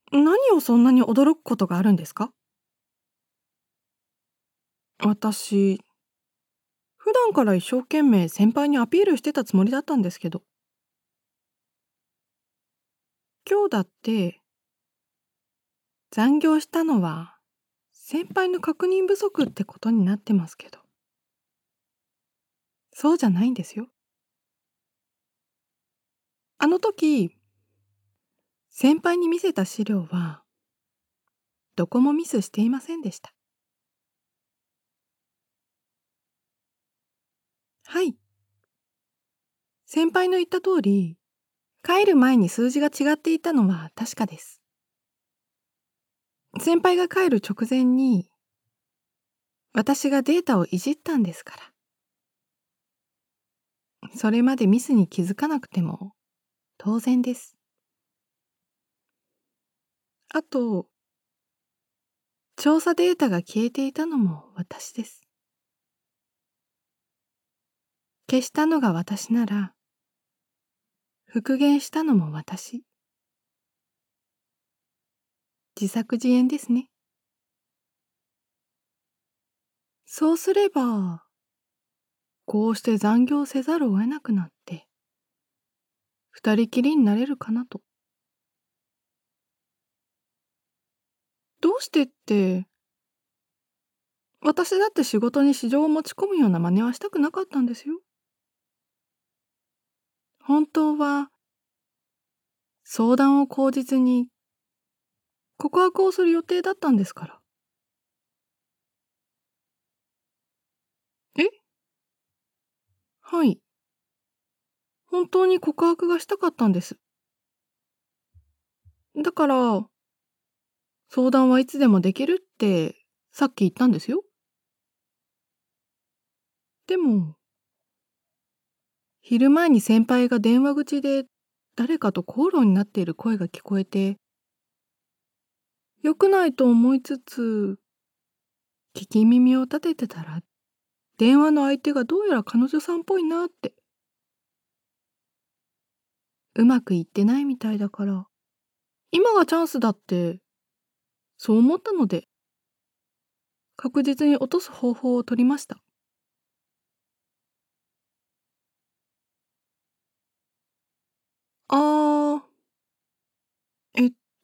何をそんなに驚くことがあるんですか？私、普段から一生懸命先輩にアピールしてたつもりだったんですけど、今日だって残業したのは先輩の確認不足ってことになってますけど、そうじゃないんですよ。あの時、先輩に見せた資料はどこもミスしていませんでした。はい、先輩の言った通り、帰る前に数字が違っていたのは確かです。先輩が帰る直前に私がデータをいじったんですから、それまでミスに気づかなくても当然です。あと、調査データが消えていたのも私です。消したのが私なら、復元したのも私。自作自演ですね。そうすれば、こうして残業せざるを得なくなって、二人きりになれるかなと。どうしてって、私だって仕事に市場を持ち込むような真似はしたくなかったんですよ。本当は、相談を口実に告白をする予定だったんですから。え、はい。本当に告白がしたかったんです。だから、相談はいつでもできるってさっき言ったんですよ。でも、昼前に先輩が電話口で誰かと口論になっている声が聞こえて、良くないと思いつつ、聞き耳を立ててたら、電話の相手がどうやら彼女さんっぽいなって、うまくいってないみたいだから、今がチャンスだって、そう思ったので、確実に落とす方法を取りました。あー、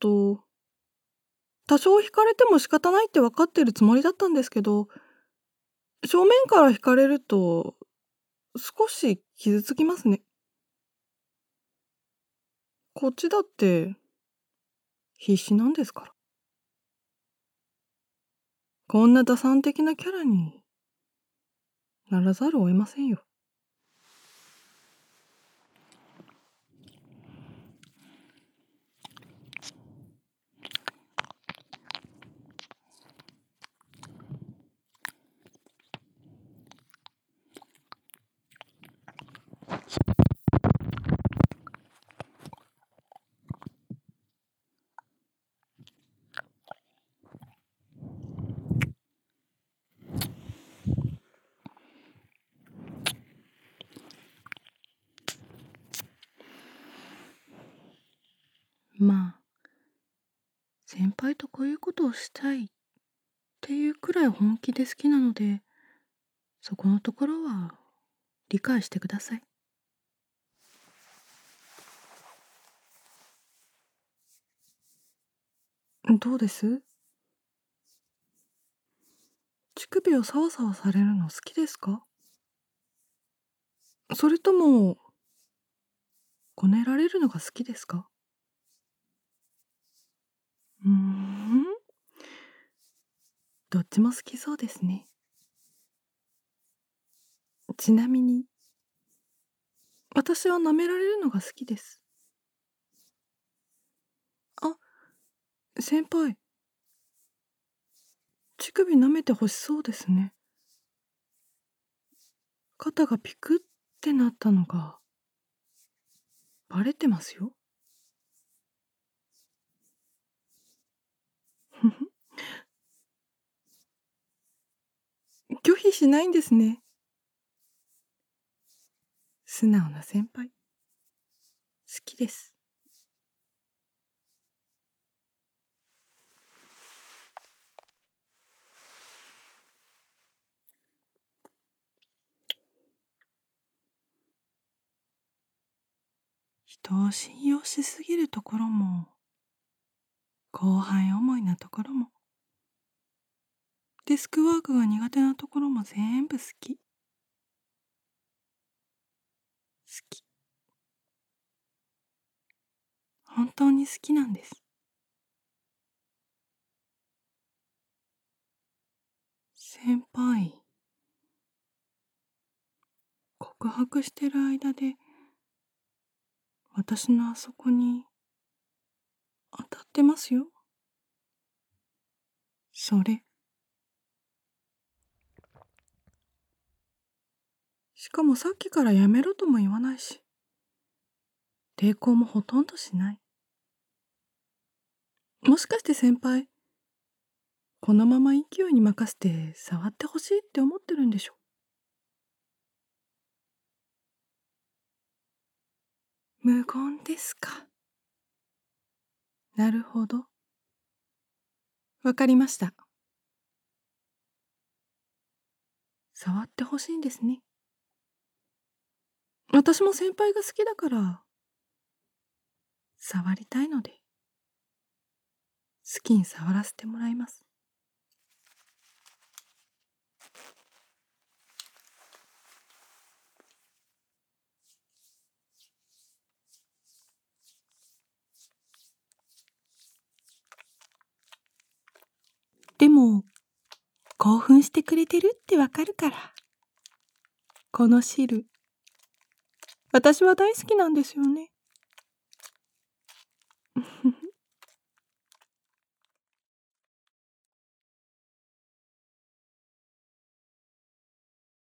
多少惹かれても仕方ないって分かってるつもりだったんですけど、正面から惹かれると少し傷つきますね。こっちだって必死なんですから。こんな打算的なキャラにならざるを得ませんよ。まあ、先輩とこういうことをしたいっていうくらい本気で好きなので、そこのところは理解してください。どうです？乳首をサワサワされるの好きですか？それとも、こねられるのが好きですか？うーん、どっちも好きそうですね。ちなみに、私は舐められるのが好きです。あ、先輩、乳首舐めてほしそうですね。肩がピクってなったのがバレてますよ。ふふ、拒否しないんですね。素直な先輩、好きです。 人を信用しすぎるところも、後輩思いなところも、デスクワークが苦手なところも全部好き。好き。本当に好きなんです。先輩、告白してる間で、私のあそこに当たってますよ。それ。しかもさっきからやめろとも言わないし、抵抗もほとんどしない。もしかして先輩、このまま勢いに任せて触ってほしいって思ってるんでしょ？無言ですか。なるほど。わかりました。触ってほしいんですね。私も先輩が好きだから、触りたいので、好きに触らせてもらいます。でも、興奮してくれてるってわかるから。この汁、私は大好きなんですよね。